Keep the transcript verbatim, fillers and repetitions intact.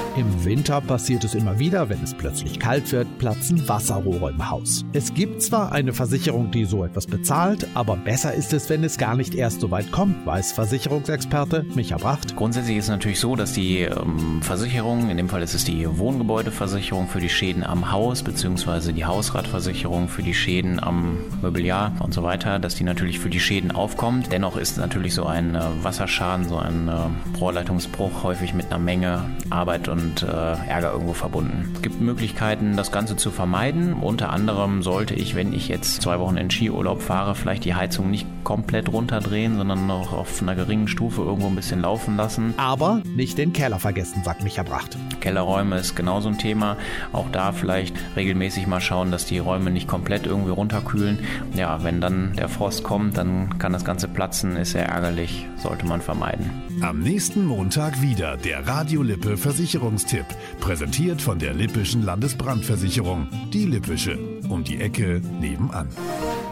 Im Winter passiert es immer wieder, wenn es plötzlich kalt wird, platzen Wasserrohre im Haus. Es gibt zwar eine Versicherung, die so etwas bezahlt, aber besser ist es, wenn es gar nicht erst so weit kommt, weiß Versicherungsexperte Micha Bracht. Grundsätzlich ist es natürlich so, dass die ähm, Versicherung, in dem Fall ist es die Wohngebäudeversicherung für die Schäden am Haus bzw. die Hausratversicherung für die Schäden am Mobiliar und so weiter, dass die natürlich für die Schäden aufkommt. Dennoch ist natürlich so ein äh, Wasserschaden, so ein äh, Rohrleitungsbruch häufig mit einer Menge Arbeit und äh, Ärger irgendwo verbunden. Es gibt Möglichkeiten, das Ganze zu vermeiden. Unter anderem sollte ich, wenn ich jetzt zwei Wochen in Skiurlaub fahre, vielleicht die Heizung nicht komplett runterdrehen, sondern noch auf einer geringen Stufe irgendwo ein bisschen laufen lassen. Aber nicht den Keller vergessen, sagt Micha Bracht. Kellerräume ist genauso ein Thema. Auch da vielleicht regelmäßig mal schauen, dass die Räume nicht komplett irgendwie runterkühlen. Ja, wenn dann der Frost kommt, dann kann das Ganze platzen, ist sehr ärgerlich, sollte man vermeiden. Am nächsten Montag wieder der Radio Lippe Versicherungstipp, präsentiert von der Lippischen Landesbrandversicherung, die Lippische, um die Ecke nebenan.